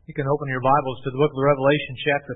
You can open your Bibles to the book of Revelation, chapter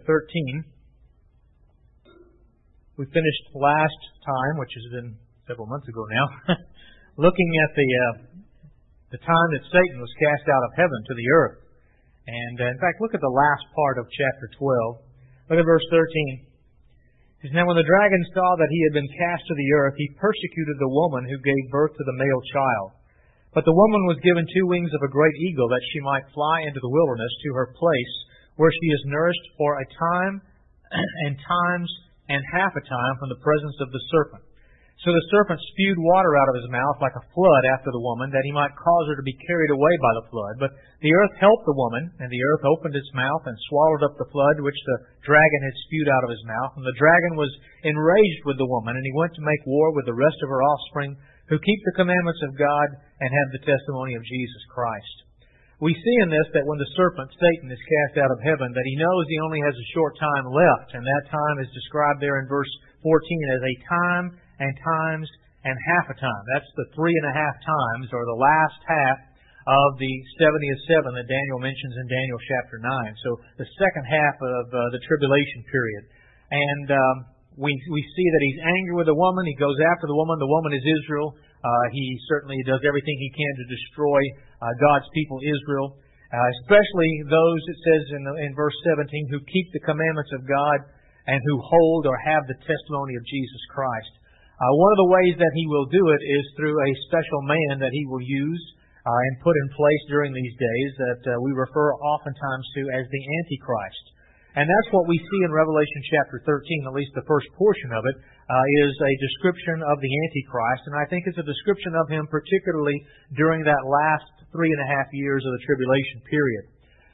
13. We finished last time, which has been several months ago now, looking at the time that Satan was cast out of heaven to the earth. And in fact, look at the last part of chapter 12. Look at verse 13. It says, "Now when the dragon saw that he had been cast to the earth, he persecuted the woman who gave birth to the male child. But the woman was given 2 wings of a great eagle, that she might fly into the wilderness to her place, where she is nourished for a time and times and half a time from the presence of the serpent. So the serpent spewed water out of his mouth like a flood after the woman, that he might cause her to be carried away by the flood. But the earth helped the woman, and the earth opened its mouth and swallowed up the flood which the dragon had spewed out of his mouth. And the dragon was enraged with the woman, and he went to make war with the rest of her offspring, who keep the commandments of God and have the testimony of Jesus Christ." We see in this that when the serpent, Satan, is cast out of heaven, that he knows he only has a short time left, and that time is described there in verse 14 as a time and times and half a time. That's the 3.5 times, or the last half of the 70th seven that Daniel mentions in Daniel chapter 9. So the second half of the tribulation period. And we see that he's angry with the woman. He goes after the woman. The woman is Israel. He certainly does everything he can to destroy God's people, Israel. Especially those, it says in verse 17, who keep the commandments of God and who hold or have the testimony of Jesus Christ. One of the ways that he will do it is through a special man that he will use and put in place during these days that we refer oftentimes to as the Antichrist. And that's what we see in Revelation chapter 13, at least the first portion of it, is a description of the Antichrist. And I think it's a description of him particularly during that last 3.5 years of the tribulation period.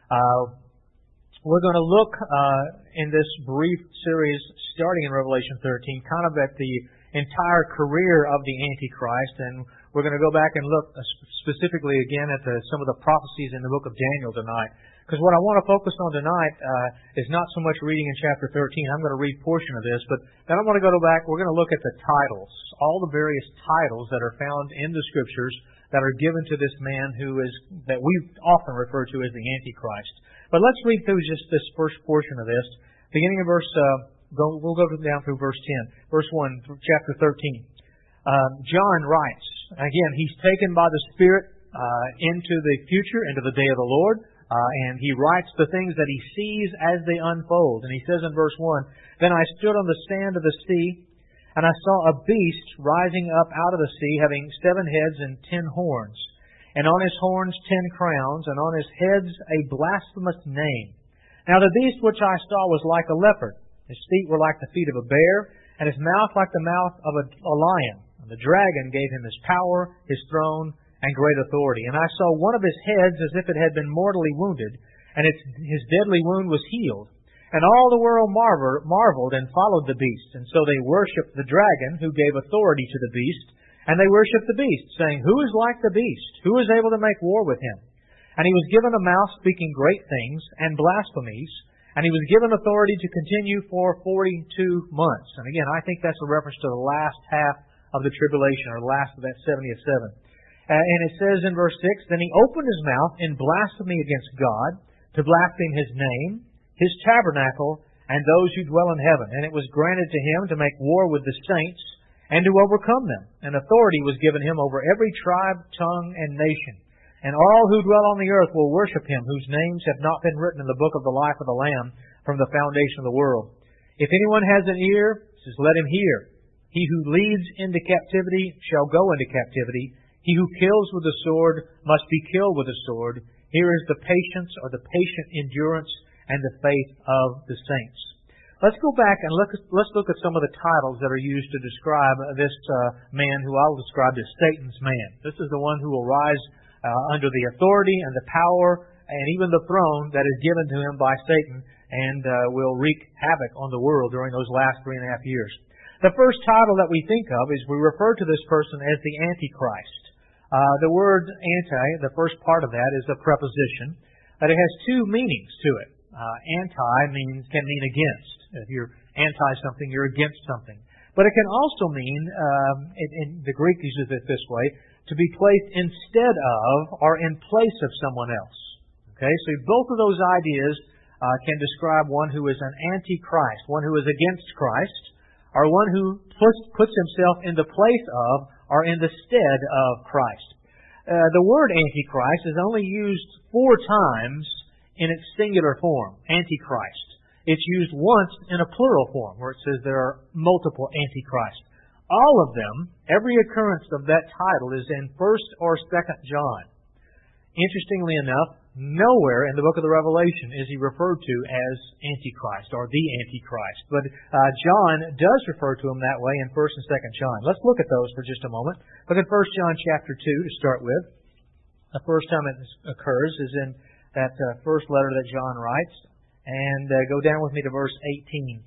We're going to look in this brief series, starting in Revelation 13, kind of at the entire career of the Antichrist. And we're going to go back and look specifically again at some of the prophecies in the book of Daniel tonight. Because what I want to focus on tonight is not so much reading in chapter 13. I'm going to read a portion of this, but then I'm going to go back. We're going to look at the titles, all the various titles that are found in the Scriptures that are given to this man that we often refer to as the Antichrist. But let's read through just this first portion of this, beginning in verse. We'll go down through verse 10, verse 1, chapter 13. John writes again. He's taken by the Spirit into the future, into the day of the Lord. And he writes the things that he sees as they unfold. And he says in verse 1, "Then I stood on the sand of the sea, and I saw a beast rising up out of the sea, having 7 heads and 10 horns. And on his horns 10 crowns, and on his heads a blasphemous name. Now the beast which I saw was like a leopard. His feet were like the feet of a bear, and his mouth like the mouth of a lion. And the dragon gave him his power, his throne, and great authority. And I saw one of his heads as if it had been mortally wounded, and his deadly wound was healed. And all the world marveled and followed the beast. And so they worshipped the dragon, who gave authority to the beast. And they worshipped the beast, saying, 'Who is like the beast? Who is able to make war with him?' And he was given a mouth speaking great things and blasphemies. And he was given authority to continue for 42 months. And again, I think that's a reference to the last half of the tribulation, or last of that 70th seven. And it says in verse 6, "Then he opened his mouth in blasphemy against God, to blaspheme his name, his tabernacle, and those who dwell in heaven. And it was granted to him to make war with the saints, and to overcome them. And authority was given him over every tribe, tongue, and nation. And all who dwell on the earth will worship him, whose names have not been written in the book of the life of the Lamb from the foundation of the world. If anyone has an ear, it says, let him hear. He who leads into captivity shall go into captivity. He who kills with the sword must be killed with the sword. Here is the patience, or the patient endurance, and the faith of the saints." Let's go back and let's look at some of the titles that are used to describe this man, who I'll describe as Satan's man. This is the one who will rise under the authority and the power and even the throne that is given to him by Satan, and will wreak havoc on the world during those last 3.5 years. The first title that we think of is we refer to this person as the Antichrist. The word anti, the first part of that, is a preposition, but it has 2 meanings to it. Anti can mean against. If you're anti something, you're against something. But it can also mean, in the Greek uses it this way, to be placed instead of or in place of someone else. Okay, so both of those ideas can describe one who is an antichrist, one who is against Christ, or one who puts himself in the place of or in the stead of Christ. The word antichrist is only used 4 times in its singular form, antichrist. It's used once in a plural form, where it says there are multiple antichrists. All of them, every occurrence of that title is in 1st or 2nd John. Interestingly enough, nowhere in the book of the Revelation is he referred to as Antichrist or the Antichrist. But John does refer to him that way in 1st and 2nd John. Let's look at those for just a moment. Look at 1 John chapter 2 to start with. The first time it occurs is in that first letter that John writes. And go down with me to verse 18.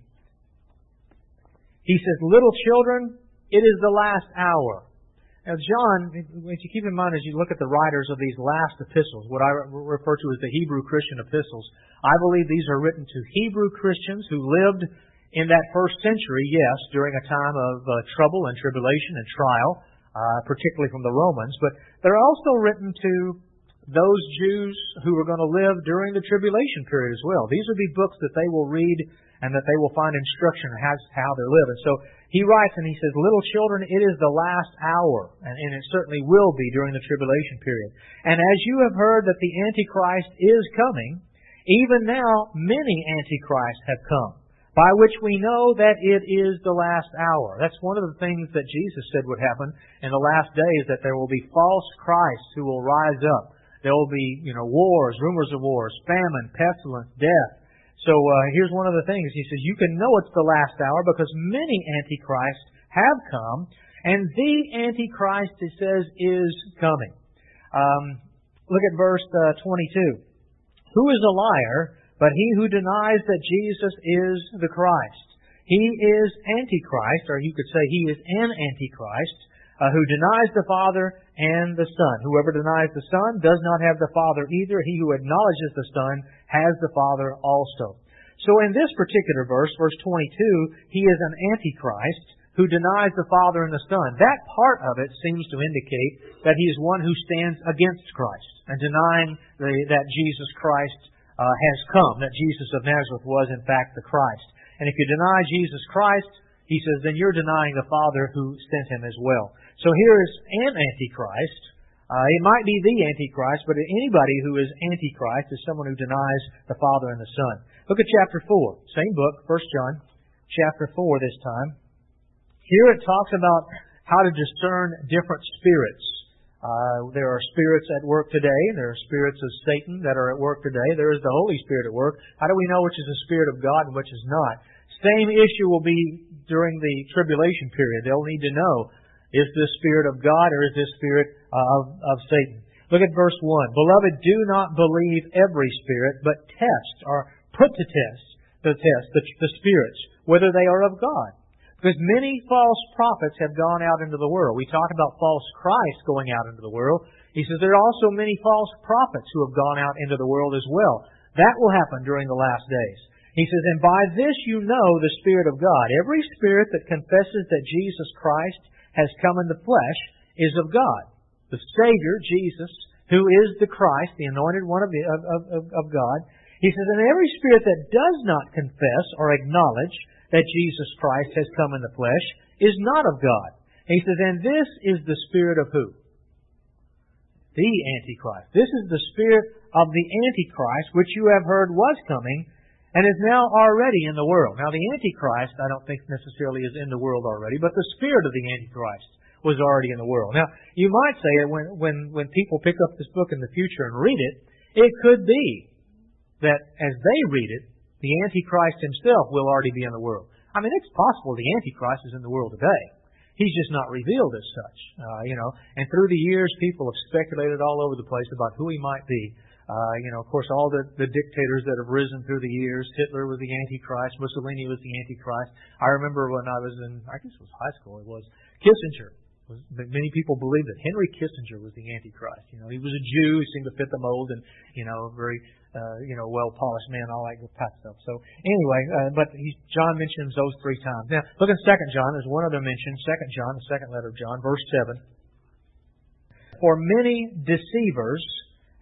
He says, "Little children, it is the last hour." Now, John, if you keep in mind as you look at the writers of these last epistles, what I refer to as the Hebrew Christian epistles, I believe these are written to Hebrew Christians who lived in that first century, yes, during a time of trouble and tribulation and trial, particularly from the Romans, but they're also written to those Jews who are going to live during the tribulation period as well. These will be books that they will read and that they will find instruction on how they live. And so he writes and he says, "Little children, it is the last hour," and it certainly will be during the tribulation period. "And as you have heard that the Antichrist is coming, even now many Antichrists have come, by which we know that it is the last hour." That's one of the things that Jesus said would happen in the last days, that there will be false Christs who will rise up. There will be, wars, rumors of wars, famine, pestilence, death. So here's one of the things. He says, you can know it's the last hour because many antichrists have come, and the Antichrist, it says, is coming. Look at verse 22. "Who is a liar but he who denies that Jesus is the Christ? He is Antichrist," or you could say he is an Antichrist, "who denies the Father and the Son. Whoever denies the Son does not have the Father either. He who acknowledges the Son has the Father also." So in this particular verse, verse 22, he is an Antichrist who denies the Father and the Son. That part of it seems to indicate that he is one who stands against Christ and denying that Jesus Christ has come, that Jesus of Nazareth was in fact the Christ. And if you deny Jesus Christ, he says, then you're denying the Father who sent him as well. So here is an Antichrist. It might be the Antichrist, but anybody who is Antichrist is someone who denies the Father and the Son. Look at chapter 4. Same book, 1 John, chapter 4 this time. Here it talks about how to discern different spirits. There are spirits at work today. There are spirits of Satan that are at work today. There is the Holy Spirit at work. How do we know which is the Spirit of God and which is not? Same issue will be during the tribulation period. They'll need to know, is this Spirit of God or is this Spirit of Satan? Look at verse 1. "Beloved, do not believe every spirit, but test," or put to test the spirits, whether they are of God. Because many false prophets have gone out into the world. We talk about false Christ going out into the world. He says there are also many false prophets who have gone out into the world as well. That will happen during the last days. He says, "And by this you know the Spirit of God. Every spirit that confesses that Jesus Christ has come in the flesh is of God." The Savior, Jesus, who is the Christ, the anointed one of God. He says, "And every spirit that does not confess or acknowledge that Jesus Christ has come in the flesh is not of God." And he says, "And this is the spirit of" who? The Antichrist. This is the spirit of the Antichrist, which you have heard was coming, and is now already in the world. Now, the Antichrist, I don't think necessarily is in the world already, but the spirit of the Antichrist was already in the world. Now, you might say that when people pick up this book in the future and read it, it could be that as they read it, the Antichrist himself will already be in the world. I mean, it's possible the Antichrist is in the world today. He's just not revealed as such, And through the years, people have speculated all over the place about who he might be. Of course, all the dictators that have risen through the years. Hitler was the Antichrist. Mussolini was the Antichrist. I remember when I was I guess it was high school, it was Kissinger. Many people believe that Henry Kissinger was the Antichrist. He was a Jew, he seemed to fit the mold, and, very, well-polished man, all that good type stuff. So, anyway, but John mentions those 3 times. Now, look in 2 John. There's one other mention. 2 John, the second letter of John, verse 7. "For many deceivers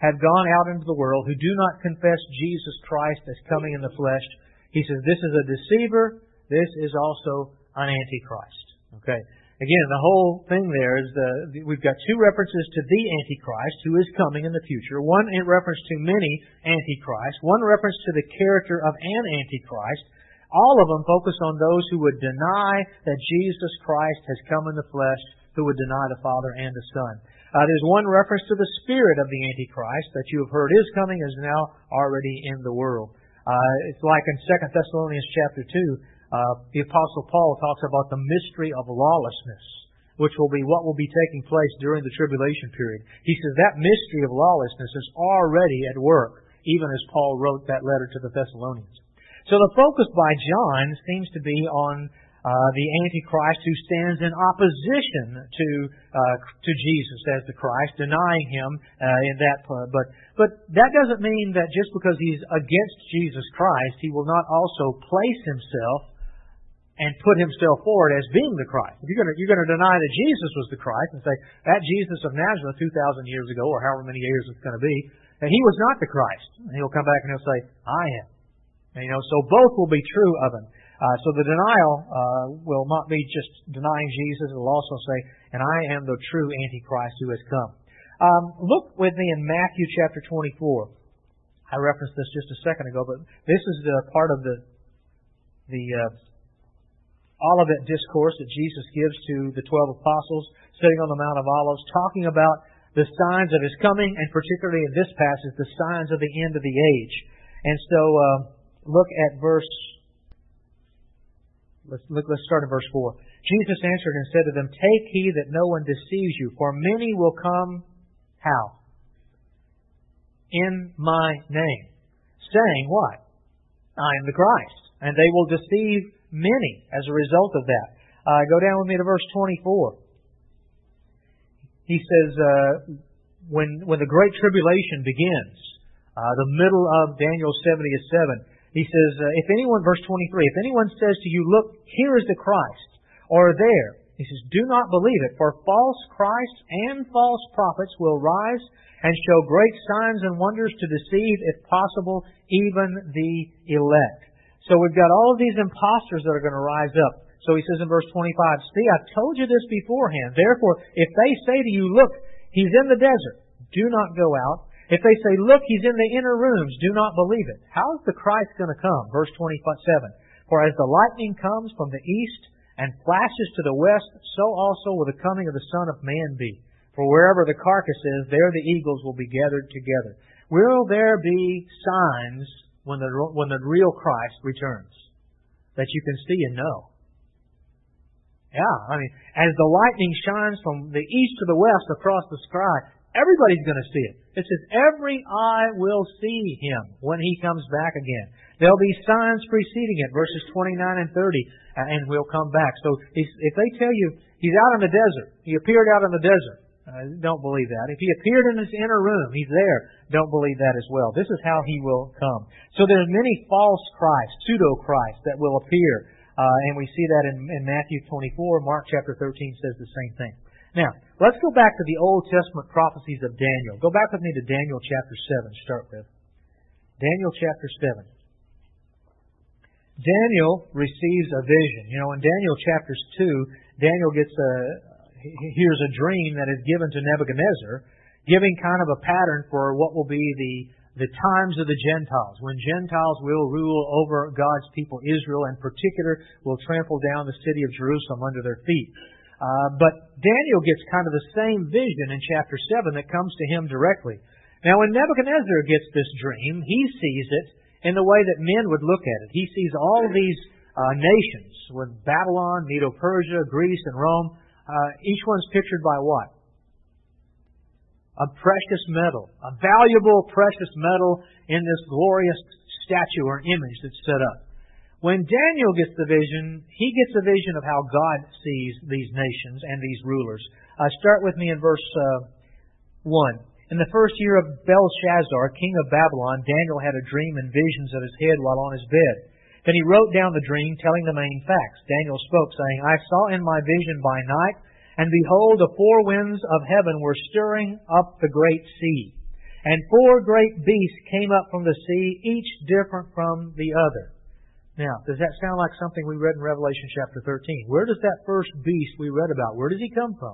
have gone out into the world who do not confess Jesus Christ as coming in the flesh. He says this is a deceiver. This is also an antichrist. Okay. Again, the whole thing there is we've got two references to the Antichrist who is coming in the future. One in reference to many antichrists. One reference to the character of an Antichrist. All of them focus on those who would deny that Jesus Christ has come in the flesh, who would deny the Father and the Son. There's one reference to the spirit of the Antichrist that you have heard is coming, is now already in the world. It's like in 2 Thessalonians chapter 2, the Apostle Paul talks about the mystery of lawlessness, which will be what will be taking place during the tribulation period. He says that mystery of lawlessness is already at work, even as Paul wrote that letter to the Thessalonians. So the focus by John seems to be on the Antichrist who stands in opposition to Jesus as the Christ, denying Him in that. But that doesn't mean that just because He's against Jesus Christ, He will not also place Himself and put Himself forward as being the Christ. If you're going to deny that Jesus was the Christ and say that Jesus of Nazareth 2,000 years ago, or however many years it's going to be, that He was not the Christ, and He'll come back and He'll say, I am. And, so both will be true of Him. So the denial will not be just denying Jesus. It will also say, and I am the true Antichrist who has come. Look with me in Matthew chapter 24. I referenced this just a second ago, but this is part of the Olivet discourse that Jesus gives to the 12 apostles sitting on the Mount of Olives, talking about the signs of His coming, and particularly in this passage, the signs of the end of the age. And so, look at Let's start in verse 4. Jesus answered and said to them, take heed that no one deceives you, for many will come, how? In my name, saying what? I am the Christ. And they will deceive many as a result of that. Go down with me to verse 24. He says, when the Great Tribulation begins, the middle of Daniel's 70th 7, he says, verse 23, if anyone says to you, look, here is the Christ, or there, he says, do not believe it, for false Christs and false prophets will rise and show great signs and wonders to deceive, if possible, even the elect. So we've got all of these impostors that are going to rise up. So he says in verse 25, see, I've told you this beforehand. Therefore, if they say to you, look, He's in the desert, do not go out. If they say, look, He's in the inner rooms, do not believe it. How is the Christ going to come? Verse 27. For as the lightning comes from the east and flashes to the west, so also will the coming of the Son of Man be. For wherever the carcass is, there the eagles will be gathered together. Will there be signs when the real Christ returns that you can see and know? Yeah, as the lightning shines from the east to the west across the sky, everybody's going to see it. It says, every eye will see Him when He comes back again. There'll be signs preceding it, verses 29 and 30, and we'll come back. So if they tell you He's out in the desert, He appeared out in the desert, don't believe that. If He appeared in His inner room, He's there, don't believe that as well. This is how He will come. So there's many false Christs, pseudo-Christs, that will appear. And we see that in Matthew 24. Mark chapter 13 says the same thing. Now, let's go back to the Old Testament prophecies of Daniel. Go back with me to Daniel chapter 7 to start with. Daniel chapter 7. Daniel receives a vision. In Daniel chapters 2, Daniel hears a dream that is given to Nebuchadnezzar, giving kind of a pattern for what will be the times of the Gentiles, when Gentiles will rule over God's people Israel, in particular will trample down the city of Jerusalem under their feet. But Daniel gets kind of the same vision in chapter 7 that comes to him directly. Now, when Nebuchadnezzar gets this dream, he sees it in the way that men would look at it. He sees all of these nations, with Babylon, Medo-Persia, Greece, and Rome. Each one's pictured by what? A precious metal, a valuable precious metal in this glorious statue or image that's set up. When Daniel gets the vision, he gets a vision of how God sees these nations and these rulers. Start with me in verse 1. In the first year of Belshazzar, king of Babylon, Daniel had a dream and visions of his head while on his bed. Then he wrote down the dream, telling the main facts. Daniel spoke, saying, I saw in my vision by night, and behold, the four winds of heaven were stirring up the great sea. And 4 great beasts came up from the sea, each different from the other. Now, does that sound like something we read in Revelation chapter 13? Where does that first beast we read about, where does he come from?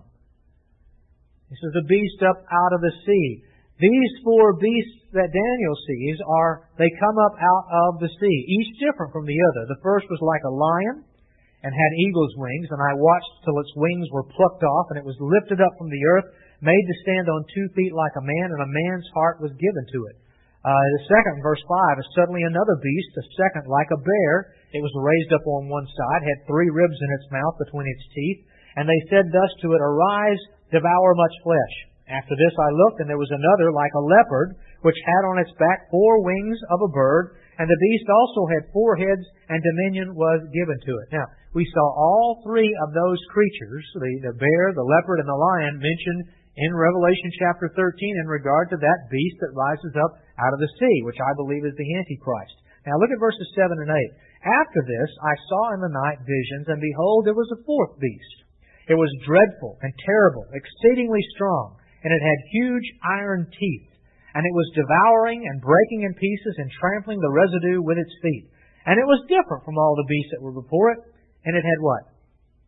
He says, the beast up out of the sea. These 4 beasts that Daniel sees they come up out of the sea, each different from the other. The first was like a lion and had eagle's wings, and I watched till its wings were plucked off, and it was lifted up from the earth, made to stand on 2 feet like a man, and a man's heart was given to it. The second, verse 5, is suddenly another beast, a second like a bear. It was raised up on one side, had 3 ribs in its mouth between its teeth. And they said thus to it, Arise, devour much flesh. After this I looked, and there was another like a leopard, which had on its back 4 wings of a bird. And the beast also had 4 heads, and dominion was given to it. Now, we saw all 3 of those creatures, the bear, the leopard, and the lion, mentioned in Revelation chapter 13 in regard to that beast that rises up out of the sea, which I believe is the Antichrist. Now look at verses 7 and 8. After this I saw in the night visions, and behold, there was a 4th beast. It was dreadful and terrible, exceedingly strong, and it had huge iron teeth. And it was devouring and breaking in pieces and trampling the residue with its feet. And it was different from all the beasts that were before it, and it had what?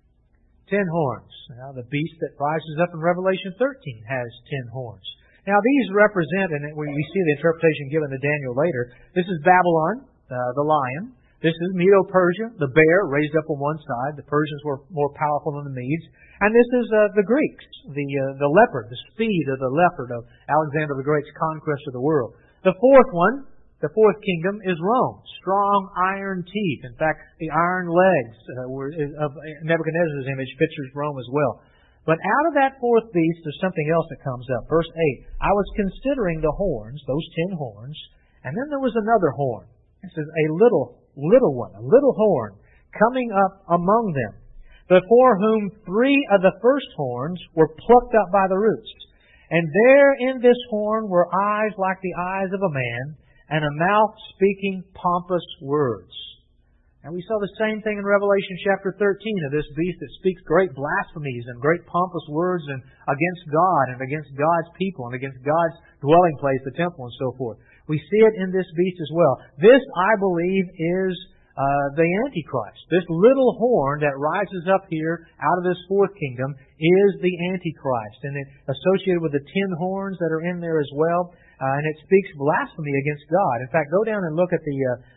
10 horns. Now, the beast that rises up in Revelation 13 has 10 horns. Now, these represent, and we see the interpretation given to Daniel later, this is Babylon, the lion. This is Medo-Persia, the bear raised up on one side. The Persians were more powerful than the Medes. And this is the Greeks, the leopard, the speed of the leopard of Alexander the Great's conquest of the world. The 4th one, the 4th kingdom, is Rome. Strong iron teeth. In fact, the iron legs of Nebuchadnezzar's image pictures Rome as well. But out of that 4th beast, there's something else that comes up. Verse 8, I was considering the horns, those 10 horns, and then there was another horn. It says a little one, a little horn, coming up among them, before whom 3 of the first horns were plucked up by the roots. And there in this horn were eyes like the eyes of a man, and a mouth speaking pompous words. And we saw the same thing in Revelation chapter 13 of this beast that speaks great blasphemies and great pompous words and against God and against God's people and against God's dwelling place, the temple, and so forth. We see it in this beast as well. This, I believe, is the Antichrist. This little horn that rises up here out of this 4th kingdom is the Antichrist. And it's associated with the 10 horns that are in there as well. And it speaks blasphemy against God. In fact, go down and look at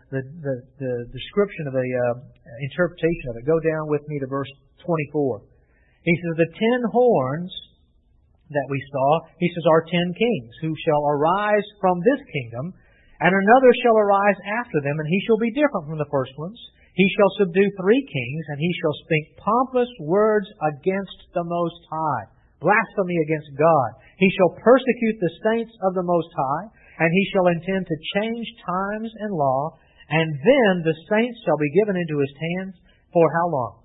the description of the interpretation of it. Go down with me to verse 24. He says, the 10 horns that we saw, he says, are 10 kings who shall arise from this kingdom, and another shall arise after them, and he shall be different from the first ones. He shall subdue 3 kings, and he shall speak pompous words against the Most High. Blasphemy against God. He shall persecute the saints of the Most High, and he shall intend to change times and law, and then the saints shall be given into his hands for how long?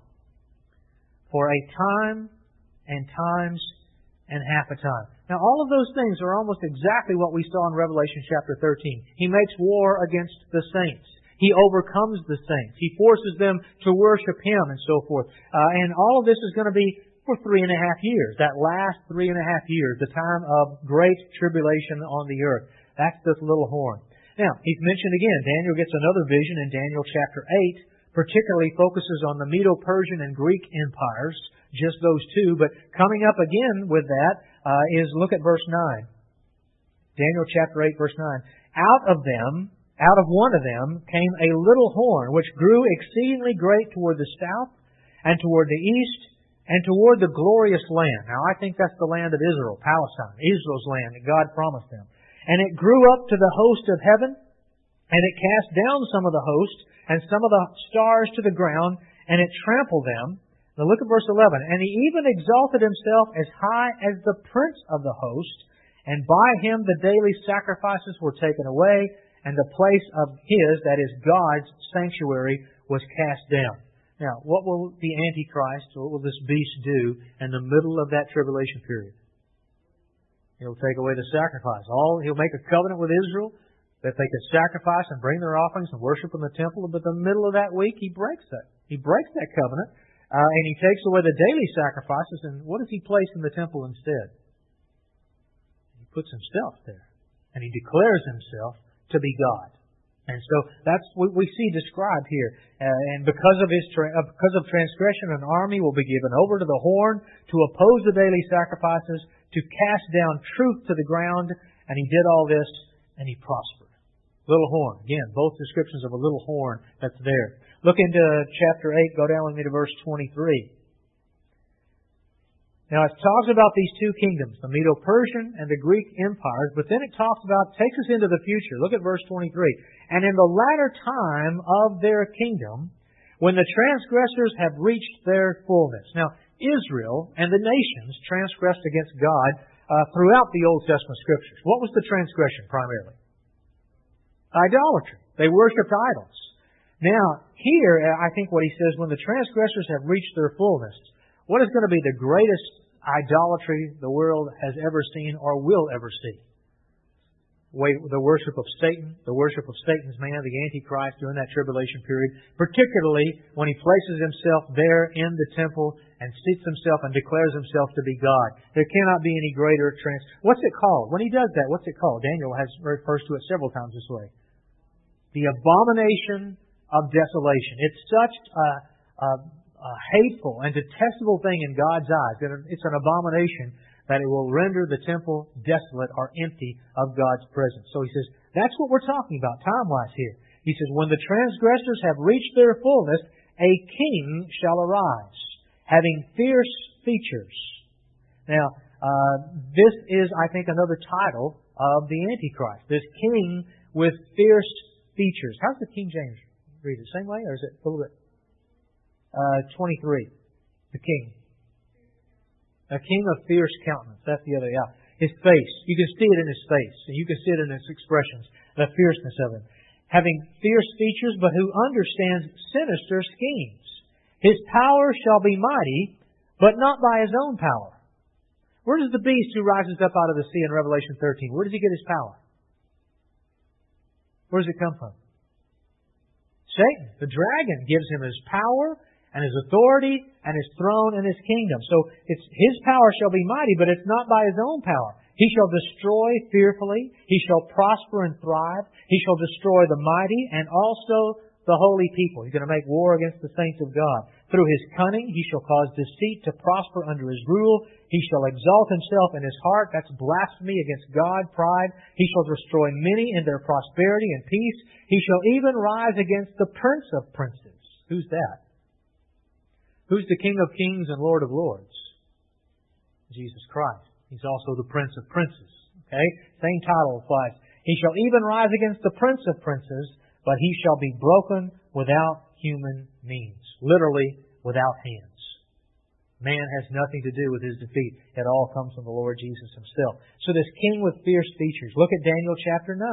For a time and times and half a time. Now all of those things are almost exactly what we saw in Revelation chapter 13. He makes war against the saints. He overcomes the saints. He forces them to worship him and so forth. And all of this is going to be for 3.5 years. That last 3.5 years, the time of great tribulation on the earth. That's this little horn. Now, he's mentioned again, Daniel gets another vision in Daniel chapter 8, particularly focuses on the Medo-Persian and Greek empires, just those 2. But coming up again with that is, look at verse 9. Daniel chapter 8, verse 9. Out of one of them came a little horn, which grew exceedingly great toward the south and toward the east, and toward the glorious land. Now, I think that's the land of Israel, Palestine, Israel's land that God promised them. And it grew up to the host of heaven, and it cast down some of the host, and some of the stars to the ground, and it trampled them. Now look at verse 11. And he even exalted himself as high as the prince of the host, and by him the daily sacrifices were taken away, and the place of his, that is God's sanctuary, was cast down. Now, what will the Antichrist, or what will this beast do in the middle of that tribulation period? He'll take away the sacrifice. He'll make a covenant with Israel that they could sacrifice and bring their offerings and worship in the temple. But in the middle of that week, he breaks that. He breaks that covenant, and he takes away the daily sacrifices. And what does he place in the temple instead? He puts himself there. and He declares Himself to be God. And so that's what we see described here. And because of transgression, an army will be given over to the horn to oppose the daily sacrifices, to cast down truth to the ground. And he did all this, and he prospered. Little horn. Again, both descriptions of a little horn that's there. Look into chapter 8. Go down with me to verse 23. Now it talks about these two kingdoms, the Medo-Persian and the Greek empires, but then it takes us into the future. Look at verse 23. And in the latter time of their kingdom, when the transgressors have reached their fullness. Now, Israel and the nations transgressed against God throughout the Old Testament Scriptures. What was the transgression primarily? Idolatry. They worshipped idols. Now, here, I think what he says, when the transgressors have reached their fullness, what is going to be the greatest idolatry the world has ever seen or will ever see? The worship of Satan, the worship of Satan's man, the Antichrist during that tribulation period, particularly when he places himself there in the temple and seats himself and declares himself to be God. There cannot be any greater What's it called? When he does that, what's it called? Daniel refers to it several times this way. The abomination of desolation. It's such a hateful and detestable thing in God's eyes that it's an abomination that it will render the temple desolate or empty of God's presence. So he says, that's what we're talking about time-wise here. He says, when the transgressors have reached their fullness, a king shall arise, having fierce features. Now, this is, I think, another title of the Antichrist. This king with fierce features. How's the King James read it? Same way, or is it a little bit? 23. The king. A king of fierce countenance. That's the other, yeah. His face. You can see it in his face. And you can see it in his expressions. The fierceness of him. Having fierce features, but who understands sinister schemes. His power shall be mighty, but not by his own power. Where does the beast who rises up out of the sea in Revelation 13, where does he get his power? Where does it come from? Satan. The dragon gives him his power and his authority and his throne and his kingdom. So it's his power shall be mighty, but it's not by his own power. He shall destroy fearfully. He shall prosper and thrive. He shall destroy the mighty and also the holy people. He's going to make war against the saints of God. Through his cunning, he shall cause deceit to prosper under his rule. He shall exalt himself in his heart. That's blasphemy against God, pride. He shall destroy many in their prosperity and peace. He shall even rise against the prince of princes. Who's that? Who's the King of kings and Lord of lords? Jesus Christ. He's also the Prince of princes. Okay? Same title applies. He shall even rise against the Prince of princes, but he shall be broken without human means. Literally, without hands. Man has nothing to do with his defeat. It all comes from the Lord Jesus Himself. So this king with fierce features. Look at Daniel chapter 9.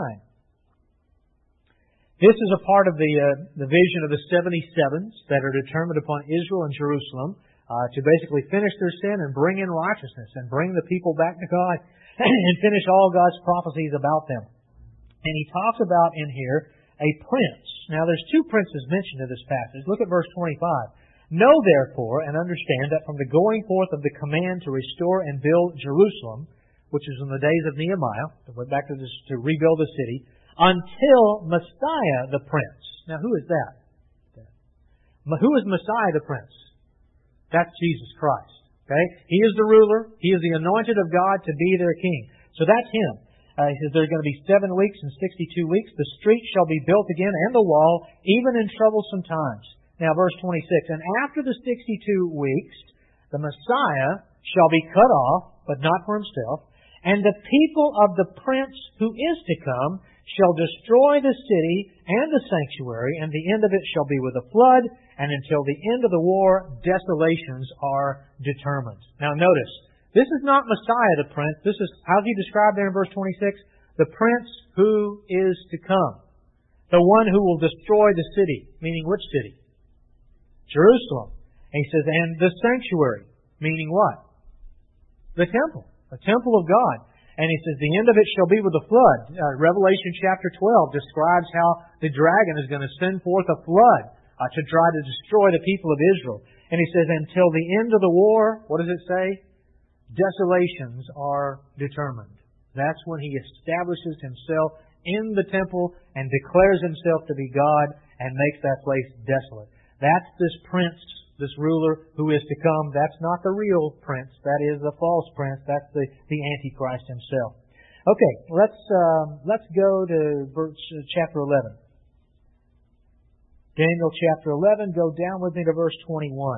This is a part of the vision of the 77s that are determined upon Israel and Jerusalem to basically finish their sin and bring in righteousness and bring the people back to God and finish all God's prophecies about them. And he talks about in here a prince. Now there's two princes mentioned in this passage. Look at verse 25. Know therefore and understand that from the going forth of the command to restore and build Jerusalem, which is in the days of Nehemiah, went back to rebuild the city, until Messiah the Prince. Now, who is that? Who is Messiah the Prince? That's Jesus Christ. Okay? He is the ruler. He is the anointed of God to be their king. So that's Him. He says there's going to be 7 weeks and 62 weeks. The street shall be built again and the wall, even in troublesome times. Now, verse 26. And after the 62 weeks, the Messiah shall be cut off, but not for Himself. And the people of the Prince who is to come shall destroy the city and the sanctuary, and the end of it shall be with a flood, and until the end of the war, desolations are determined. Now notice, this is not Messiah the Prince. This is, how's he described there in verse 26? The Prince who is to come. The one who will destroy the city. Meaning which city? Jerusalem. And he says, and the sanctuary. Meaning what? The temple. The temple of God. And he says, the end of it shall be with a flood. Revelation chapter 12 describes how the dragon is going to send forth a flood to try to destroy the people of Israel. And he says, until the end of the war, what does it say? Desolations are determined. That's when He establishes Himself in the temple and declares Himself to be God and makes that place desolate. That's this prince, this ruler who is to come. That's not the real prince. That is the false prince. That's the Antichrist himself. Okay, let's go to chapter 11. Daniel chapter 11, go down with me to verse 21.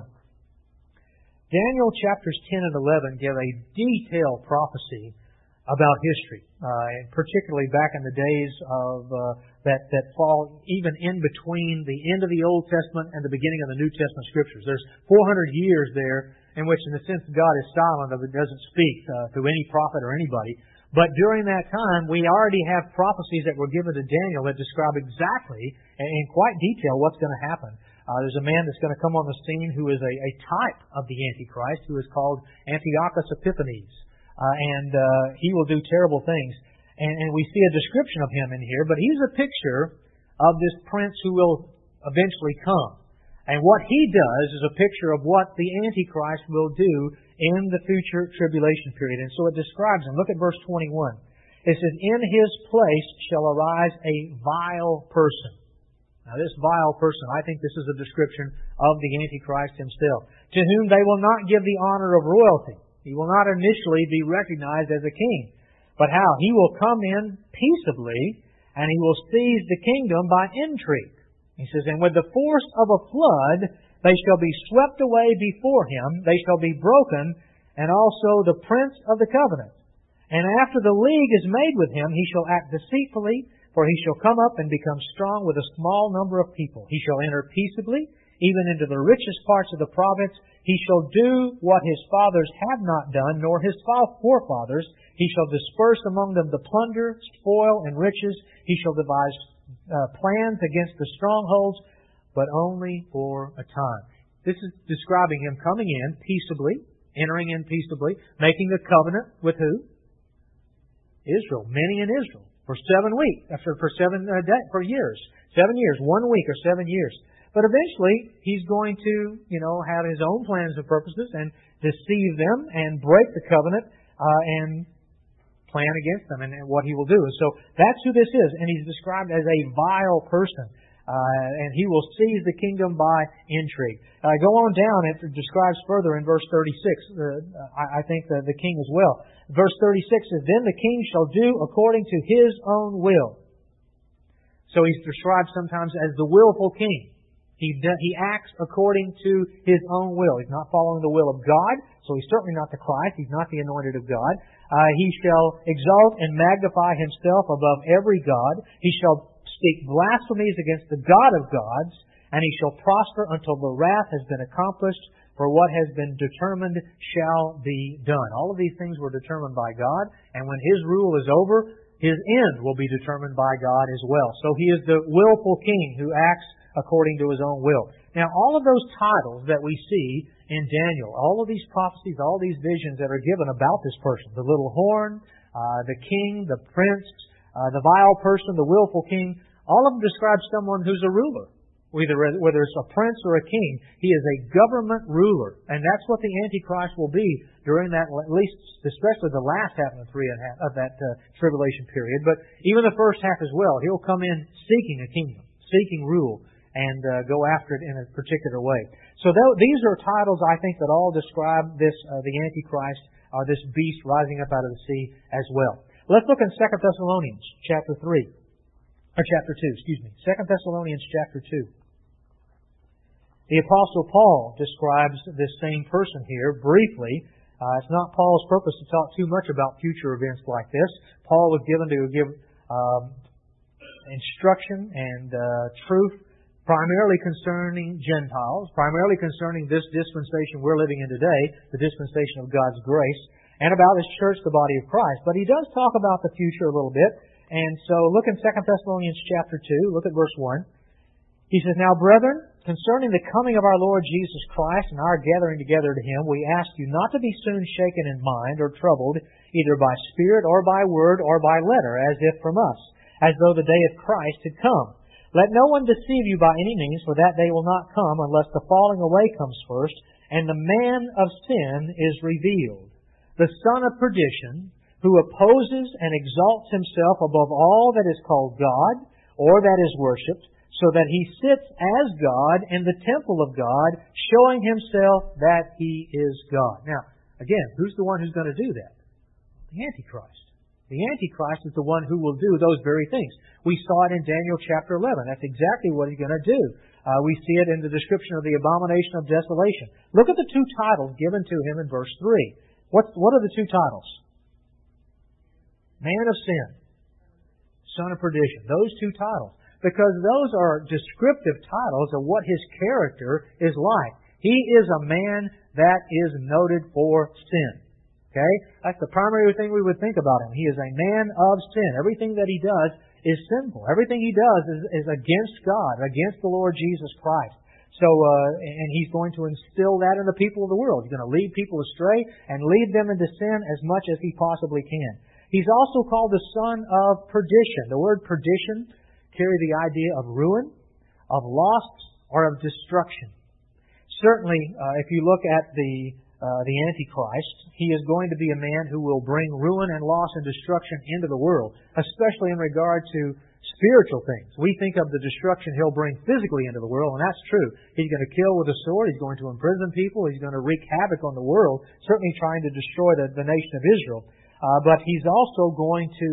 Daniel chapters 10 and 11 give a detailed prophecy about history, and particularly back in the days of that fall even in between the end of the Old Testament and the beginning of the New Testament Scriptures. There's 400 years there in which, in a sense, God is silent, or doesn't speak to any prophet or anybody. But during that time, we already have prophecies that were given to Daniel that describe exactly, in quite detail, what's going to happen. There's a man that's going to come on the scene who is a type of the Antichrist, who is called Antiochus Epiphanes. And he will do terrible things. And we see a description of him in here, but he's a picture of this prince who will eventually come. And what he does is a picture of what the Antichrist will do in the future tribulation period. And so it describes him. Look at verse 21. It says, "In his place shall arise a vile person." Now this vile person, I think this is a description of the Antichrist himself, "to whom they will not give the honor of royalty." He will not initially be recognized as a king. But how? He will come in peaceably, and he will seize the kingdom by intrigue. He says, "And with the force of a flood, they shall be swept away before him. They shall be broken, and also the prince of the covenant. And after the league is made with him, he shall act deceitfully, for he shall come up and become strong with a small number of people. He shall enter peaceably, even into the richest parts of the province. He shall do what his fathers have not done, nor his forefathers. He shall disperse among them the plunder, spoil, and riches. He shall devise plans against the strongholds, but only for a time." This is describing him coming in peaceably, entering in peaceably, making a covenant with who? Israel, many in Israel, for 7 weeks, for years. 7 years, 1 week or 7 years. But eventually, he's going to, have his own plans and purposes and deceive them and break the covenant and plan against them and what he will do. And so that's who this is. And he's described as a vile person. And he will seize the kingdom by intrigue. Go on down. It describes further in verse 36. I think the king as well. Verse 36 says, "Then the king shall do according to his own will." So he's described sometimes as the willful king. He acts according to his own will. He's not following the will of God, so he's certainly not the Christ. He's not the anointed of God. He shall exalt and magnify himself above every god. He shall speak blasphemies against the God of gods, and he shall prosper until the wrath has been accomplished, for what has been determined shall be done. All of these things were determined by God, and when his rule is over, his end will be determined by God as well. So he is the willful king who acts according to his own will. Now, all of those titles that we see in Daniel, all of these prophecies, all these visions that are given about this person, the little horn, the king, the prince, the vile person, the willful king, all of them describe someone who's a ruler. Whether it's a prince or a king, he is a government ruler. And that's what the Antichrist will be during that, at least, especially the last half of that tribulation period. But even the first half as well. He'll come in seeking a kingdom, seeking rule, and go after it in a particular way. So these are titles, I think, that all describe this, the Antichrist, or this beast rising up out of the sea as well. Let's look in 2 Thessalonians chapter 3. Or chapter 2, 2 Thessalonians chapter 2. The Apostle Paul describes this same person here briefly. It's not Paul's purpose to talk too much about future events like this. Paul was given to give instruction and truth primarily concerning Gentiles, primarily concerning this dispensation we're living in today, the dispensation of God's grace, and about His church, the body of Christ. But he does talk about the future a little bit. And so look in 2 Thessalonians chapter 2, look at verse 1. He says, "Now, brethren, concerning the coming of our Lord Jesus Christ and our gathering together to Him, we ask you not to be soon shaken in mind or troubled, either by spirit or by word or by letter, as if from us, as though the day of Christ had come. Let no one deceive you by any means, for that day will not come unless the falling away comes first, and the man of sin is revealed, the son of perdition, who opposes and exalts himself above all that is called God or that is worshipped, so that he sits as God in the temple of God, showing himself that he is God. Now, again, who's the one who's going to do that? The Antichrist. The Antichrist is the one who will do those very things. We saw it in Daniel chapter 11. That's exactly what he's going to do. We see it in the description of the abomination of desolation. Look at the two titles given to him in verse 3. What are the two titles? Man of sin, son of perdition. Those two titles. Because those are descriptive titles of what his character is like. He is a man that is noted for sin. Okay? That's the primary thing we would think about him. He is a man of sin. Everything that he does is sinful. Everything he does is against God, against the Lord Jesus Christ. So, and he's going to instill that in the people of the world. He's going to lead people astray and lead them into sin as much as he possibly can. He's also called the son of perdition. The word perdition carries the idea of ruin, of loss, or of destruction. Certainly, if you look at the Antichrist, he is going to be a man who will bring ruin and loss and destruction into the world, especially in regard to spiritual things. We think of the destruction he'll bring physically into the world, and that's true. He's going to kill with a sword. He's going to imprison people. He's going to wreak havoc on the world, certainly trying to destroy the nation of Israel. But he's also going to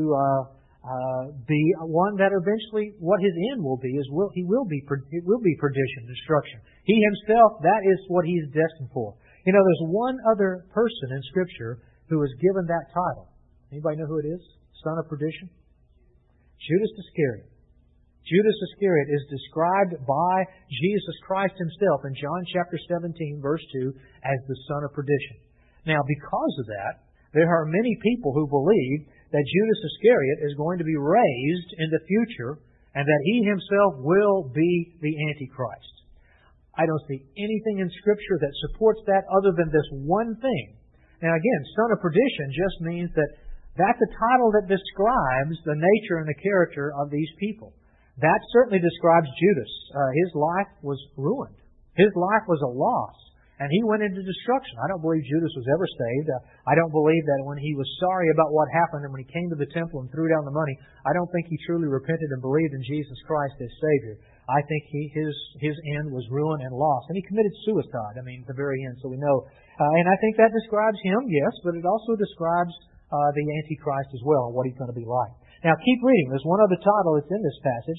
be one that eventually, what his end will be, it will be perdition, destruction. He himself, that is what he's destined for. You know, there's one other person in Scripture who is given that title. Anybody know who it is? Son of perdition? Judas Iscariot. Judas Iscariot is described by Jesus Christ himself in John chapter 17, verse 2, as the son of perdition. Now, because of that, there are many people who believe that Judas Iscariot is going to be raised in the future and that he himself will be the Antichrist. I don't see anything in Scripture that supports that other than this one thing. Now again, son of perdition just means that that's a title that describes the nature and the character of these people. That certainly describes Judas. His life was ruined. His life was a loss. And he went into destruction. I don't believe Judas was ever saved. I don't believe that when he was sorry about what happened and when he came to the temple and threw down the money, I don't think he truly repented and believed in Jesus Christ as Savior. I think his end was ruin and loss. And he committed suicide, at the very end, so we know. And I think that describes him, yes, but it also describes the Antichrist as well and what he's going to be like. Now, keep reading. There's one other title that's in this passage.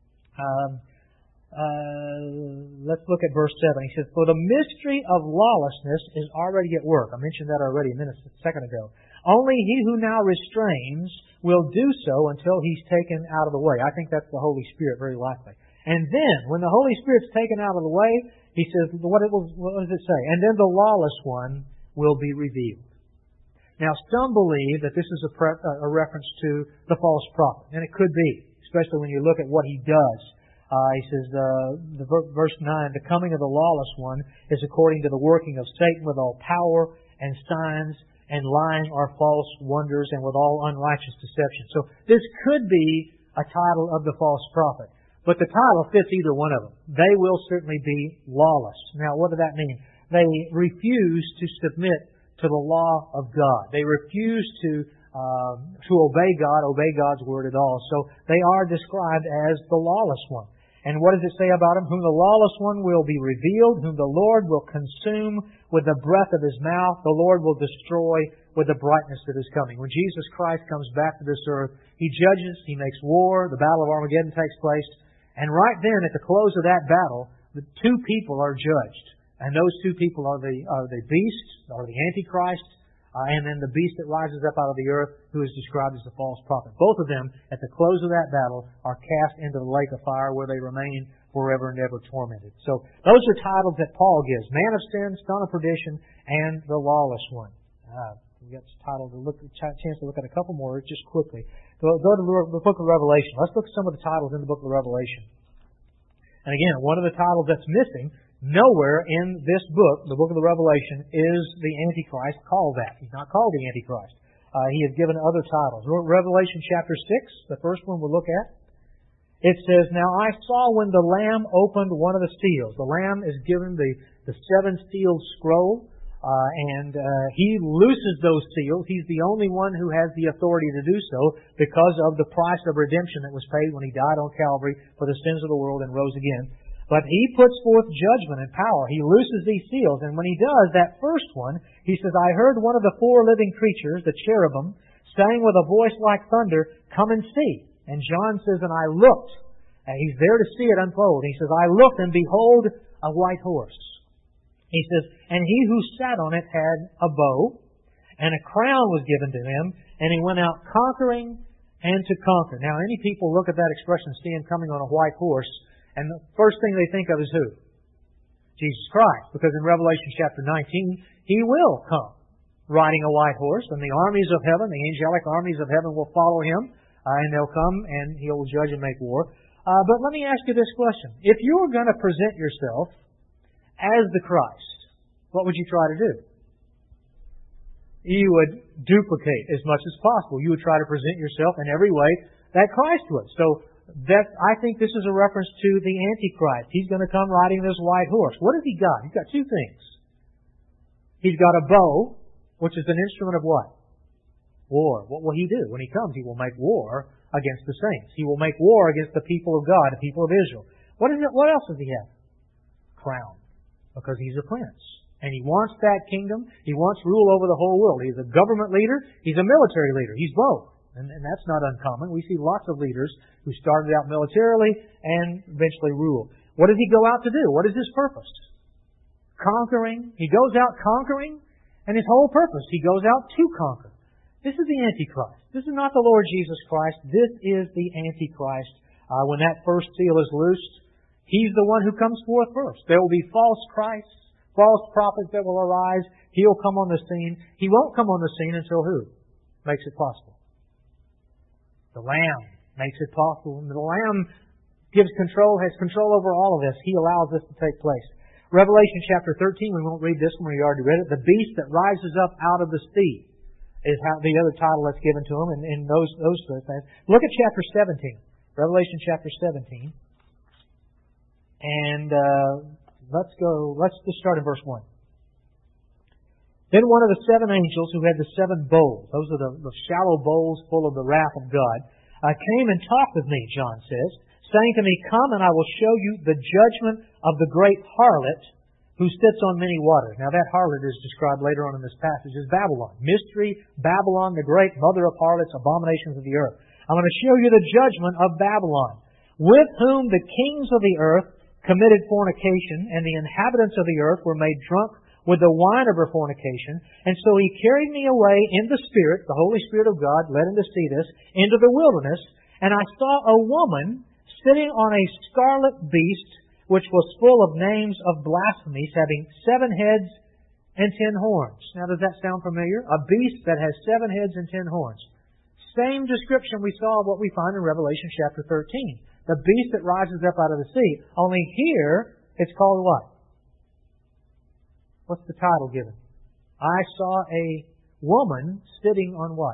Let's look at verse 7. He says, "For the mystery of lawlessness is already at work." I mentioned that already a second ago. "Only he who now restrains will do so until he's taken out of the way." I think that's the Holy Spirit, very likely. And then, when the Holy Spirit's taken out of the way, he says, what does it say? "And then the lawless one will be revealed." Now, some believe that this is a reference to the false prophet. And it could be, especially when you look at what he does. He says, verse 9, "The coming of the lawless one is according to the working of Satan with all power and signs and lying or false wonders and with all unrighteous deception." So this could be a title of the false prophet. But the title fits either one of them. They will certainly be lawless. Now, what does that mean? They refuse to submit to the law of God. They refuse to obey God, obey God's word at all. So they are described as the lawless one. And what does it say about him? "Whom the lawless one will be revealed, whom the Lord will consume with the breath of his mouth. The Lord will destroy with the brightness of his coming." When Jesus Christ comes back to this earth, He judges, He makes war, the battle of Armageddon takes place. And right then, at the close of that battle, the two people are judged. And those two people are the beast, or the Antichrist, and then the beast that rises up out of the earth, who is described as the false prophet. Both of them, at the close of that battle, are cast into the lake of fire where they remain forever and ever tormented. So those are titles that Paul gives: Man of Sin, Son of Perdition, and the Lawless One. We've got a chance to look at a couple more just quickly. Go to the book of Revelation. Let's look at some of the titles in the book of Revelation. And again, one of the titles that's missing nowhere in this book, the book of the Revelation, is the Antichrist called that. He's not called the Antichrist. He is given other titles. Revelation chapter 6, the first one we'll look at. It says, "Now I saw when the Lamb opened one of the seals." The Lamb is given the seven-sealed scroll. He looses those seals. He's the only one who has the authority to do so because of the price of redemption that was paid when He died on Calvary for the sins of the world and rose again. But He puts forth judgment and power. He looses these seals. And when He does, that first one, He says, I heard one of the four living creatures, the cherubim, saying with a voice like thunder, Come and see. And John says, And I looked. And he's there to see it unfold. He says, I looked, and behold, a white horse. He says, And he who sat on it had a bow, and a crown was given to him, and he went out conquering and to conquer. Now, any people look at that expression, see Him coming on a white horse, and the first thing they think of is who? Jesus Christ. Because in Revelation chapter 19, He will come riding a white horse, and the armies of heaven, the angelic armies of heaven will follow Him, and they'll come and He will judge and make war. But let me ask you this question. If you were going to present yourself as the Christ, what would you try to do? You would duplicate as much as possible. You would try to present yourself in every way that Christ would. So I think this is a reference to the Antichrist. He's going to come riding this white horse. What has he got? He's got two things. He's got a bow, which is an instrument of what? War. What will he do? When he comes, he will make war against the saints. He will make war against the people of God, the people of Israel. What else does he have? Crown. Because he's a prince. And he wants that kingdom. He wants rule over the whole world. He's a government leader. He's a military leader. He's both. And that's not uncommon. We see lots of leaders who started out militarily and eventually rule. What does he go out to do? What is his purpose? Conquering. He goes out conquering, and his whole purpose, he goes out to conquer. This is the Antichrist. This is not the Lord Jesus Christ. This is the Antichrist. When that first seal is loosed, he's the one who comes forth first. There will be false Christs, false prophets that will arise. He'll come on the scene. He won't come on the scene until who makes it possible? The Lamb makes it possible. And the Lamb has control over all of this. He allows this to take place. Revelation chapter 13, we won't read this one, we already read it. The beast that rises up out of the sea is how the other title that's given to him in those things. Look at chapter 17. Revelation chapter 17. And let's just start in verse 1. Then one of the seven angels who had the seven bowls, those are the shallow bowls full of the wrath of God, came and talked with me, John says, saying to me, Come and I will show you the judgment of the great harlot who sits on many waters. Now that harlot is described later on in this passage as Babylon. Mystery, Babylon, the great mother of harlots, abominations of the earth. I'm going to show you the judgment of Babylon, with whom the kings of the earth committed fornication, and the inhabitants of the earth were made drunk with the wine of her fornication. And so he carried me away in the Spirit, the Holy Spirit of God led him to see this, into the wilderness, and I saw a woman sitting on a scarlet beast, which was full of names of blasphemies, having 7 heads and 10 horns. Now, does that sound familiar? A beast that has 7 heads and 10 horns. Same description we saw of what we find in Revelation chapter 13. The beast that rises up out of the sea. Only here, it's called what? What's the title given? I saw a woman sitting on what?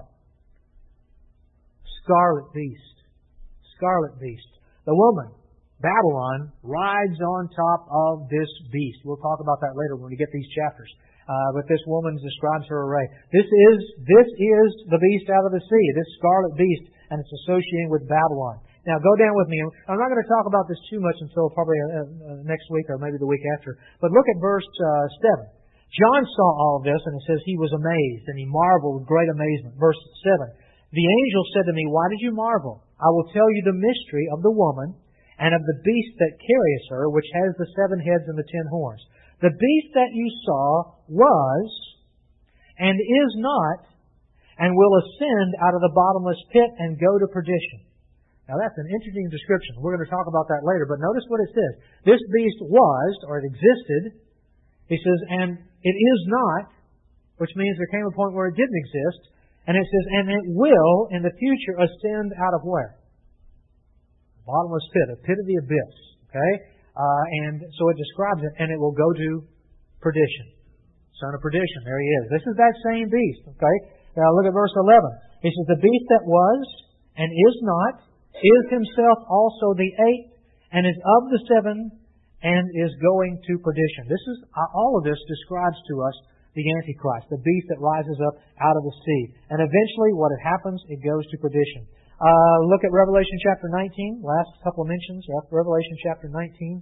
Scarlet beast. Scarlet beast. The woman, Babylon, rides on top of this beast. We'll talk about that later when we get these chapters. But this woman describes her array. This is the beast out of the sea, this scarlet beast, and it's associated with Babylon. Now go down with me. I'm not going to talk about this too much until probably next week or maybe the week after. But look at verse 7. John saw all of this, and it says he was amazed, and he marveled with great amazement. Verse 7. The angel said to me, Why did you marvel? I will tell you the mystery of the woman and of the beast that carries her, which has the 7 heads and the 10 horns. The beast that you saw was, and is not, and will ascend out of the bottomless pit and go to perdition. Now that's an interesting description. We're going to talk about that later, but notice what it says. This beast was, or it existed, he says, and it is not, which means there came a point where it didn't exist, and it says, and it will, in the future, ascend out of where? Bottomless pit, a pit of the abyss. Okay? And so it describes it, and it will go to perdition. Son of perdition, there he is. This is that same beast. Okay? Now look at verse 11. He says, the beast that was, and is not, is himself also the 8th, and is of the 7, and is going to perdition. This is all of this describes to us the Antichrist, the beast that rises up out of the sea. And eventually, what it happens, it goes to perdition. Look at Revelation chapter 19, last couple of mentions. Revelation chapter 19.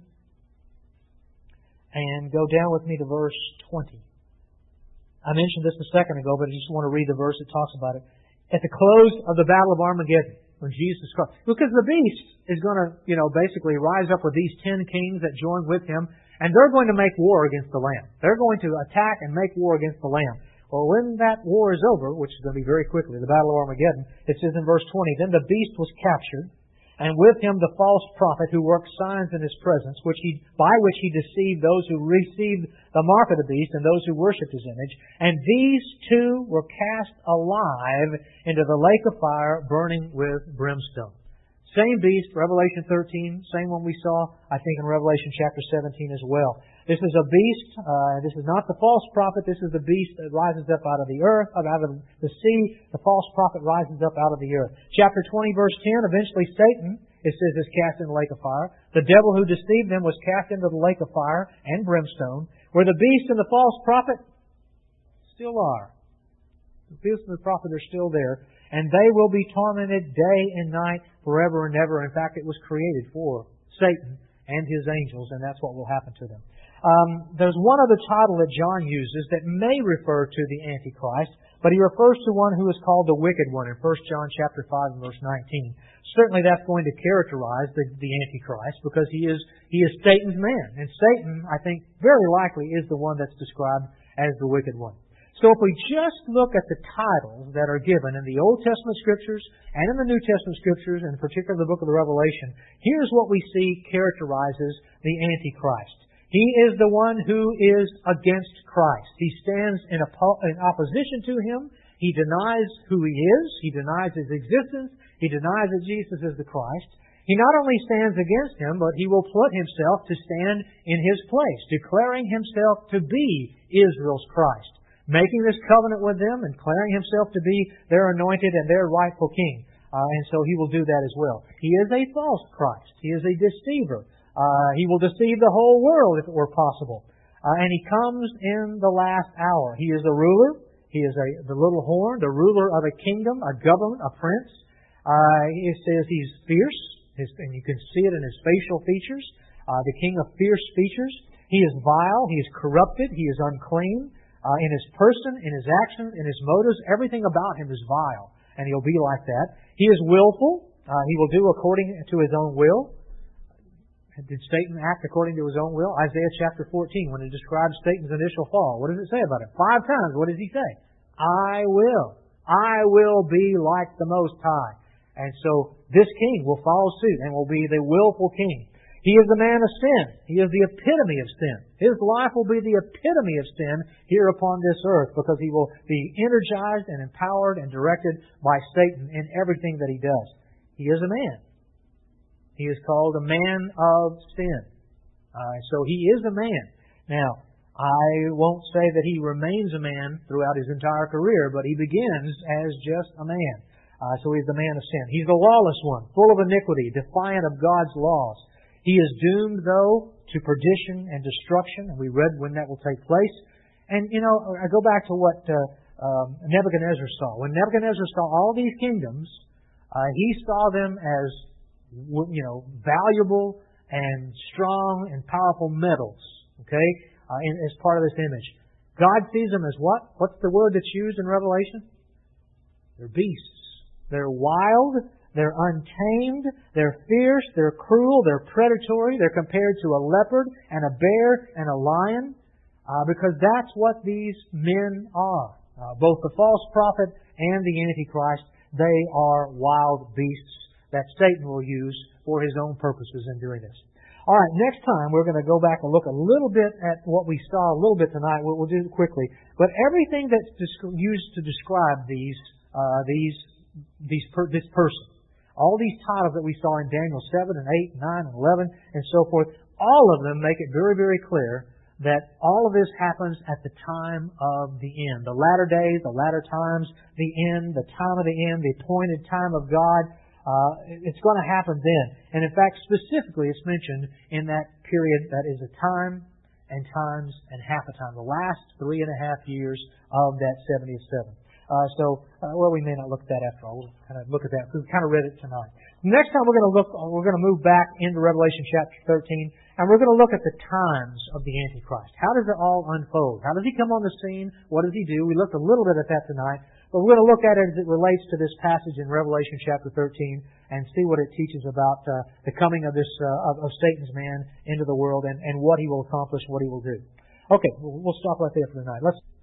And go down with me to verse 20. I mentioned this a second ago, but I just want to read the verse that talks about it. At the close of the Battle of Armageddon, when Jesus Christ... Because the beast is going to, basically rise up with these 10 kings that join with him, and they're going to make war against the Lamb. They're going to attack and make war against the Lamb. Well, when that war is over, which is going to be very quickly, the Battle of Armageddon, it says in verse 20, Then the beast was captured, and with him the false prophet who worked signs in his presence, by which he deceived those who received the mark of the beast and those who worshipped his image. And these two were cast alive into the lake of fire, burning with brimstone. Same beast, Revelation 13, same one we saw, I think, in Revelation chapter 17 as well. This is a beast. This is not the false prophet. This is the beast that rises up out of the earth, out of the sea. The false prophet rises up out of the earth. Chapter 20, verse 10, eventually Satan, it says, is cast in the lake of fire. The devil who deceived them was cast into the lake of fire and brimstone, where the beast and the false prophet still are. The beast and the prophet are still there, and they will be tormented day and night forever and ever. In fact, it was created for Satan and his angels, and that's what will happen to them. There's one other title that John uses that may refer to the Antichrist, but he refers to one who is called the Wicked One in 1 John chapter 5 and verse 19. Certainly that's going to characterize the Antichrist because he is Satan's man. And Satan, I think, very likely is the one that's described as the Wicked One. So if we just look at the titles that are given in the Old Testament Scriptures and in the New Testament Scriptures, and in particular the book of the Revelation, here's what we see characterizes the Antichrist. He is the one who is against Christ. He stands in opposition to Him. He denies who He is. He denies His existence. He denies that Jesus is the Christ. He not only stands against Him, but he will put Himself to stand in His place, declaring Himself to be Israel's Christ, making this covenant with them and declaring Himself to be their anointed and their rightful King. And so He will do that as well. He is a false Christ. He is a deceiver. He will deceive the whole world if it were possible. And He comes in the last hour. He is a ruler. He is the little horn, the ruler of a kingdom, a government, a prince. It says He's fierce, and you can see it in His facial features, the king of fierce features. He is vile. He is corrupted. He is unclean. In His person, in His actions, in His motives, everything about Him is vile. And He'll be like that. He is willful. He will do according to His own will. Did Satan act according to his own will? Isaiah chapter 14, when it describes Satan's initial fall, what does it say about it? 5 times, what does he say? I will be like the Most High. And so this king will follow suit and will be the willful king. He is the man of sin. He is the epitome of sin. His life will be the epitome of sin here upon this earth because he will be energized and empowered and directed by Satan in everything that he does. He is a man. He is called a man of sin. So he is a man. Now, I won't say that he remains a man throughout his entire career, but he begins as just a man. So he's the man of sin. He's the lawless one, full of iniquity, defiant of God's laws. He is doomed, though, to perdition and destruction, and we read when that will take place. And, I go back to what Nebuchadnezzar saw. When Nebuchadnezzar saw all these kingdoms, he saw them as valuable and strong and powerful metals, okay, as part of this image. God sees them as what? What's the word that's used in Revelation? They're beasts. They're wild. They're untamed. They're fierce. They're cruel. They're predatory. They're compared to a leopard and a bear and a lion because that's what these men are. Both the false prophet and the Antichrist, they are wild beasts that Satan will use for his own purposes in doing this. All right, next time we're going to go back and look a little bit at what we saw a little bit tonight. We'll do it quickly. But everything that's used to describe this person, all these titles that we saw in Daniel 7 and 8 and 9 and 11 and so forth, all of them make it very, very clear that all of this happens at the time of the end. The latter days, the latter times, the end, the time of the end, the appointed time of God. It's going to happen then. And in fact, specifically, it's mentioned in that period that is a time and times and half a time, the last 3.5 years of that 70th seven. Well, we may not look at that after all. We'll kind of look at that. We kind of read it tonight. Next time we're going to move back into Revelation chapter 13, and we're going to look at the times of the Antichrist. How does it all unfold? How does he come on the scene? What does he do? We looked a little bit at that tonight, but we're going to look at it as it relates to this passage in Revelation chapter 13 and see what it teaches about the coming of this of Satan's man into the world and what he will accomplish, what he will do. Okay, we'll stop right there for tonight. Let's